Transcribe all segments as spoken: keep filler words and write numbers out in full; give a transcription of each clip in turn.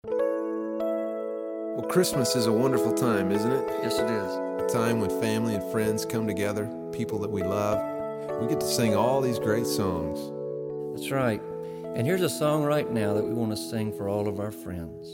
Well, Christmas is a wonderful time, isn't it? Yes, it is. A time when family and friends come together, people that we love. We get to sing all these great songs. That's right. And here's a song right now that we want to sing for all of our friends.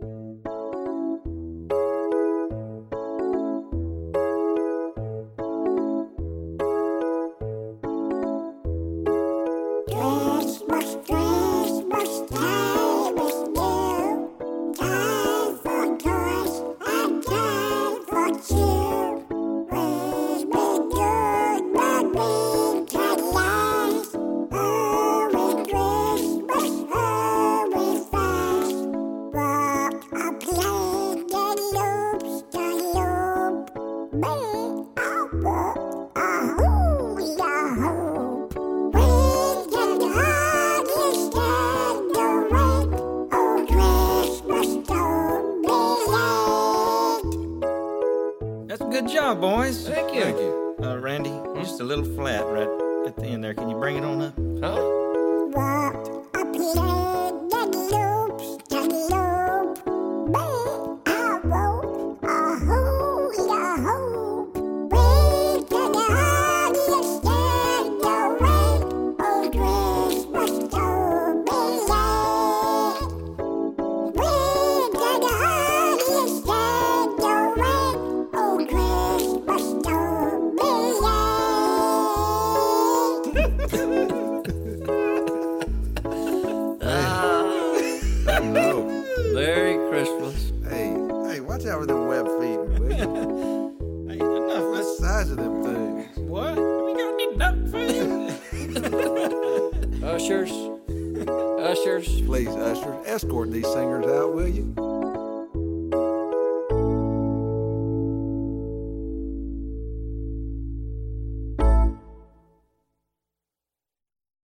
Good job, boys. Thank you. Thank you. Uh, Randy, Hmm? just a little flat right at the end there. Can you bring it on up? Huh? No. Merry Christmas. Hey, hey, watch out for them web feet, will you? Hey, enough. What Let's, size of them things? what? We got any duck food? Ushers. Ushers. Please, Usher, escort these singers out, will you?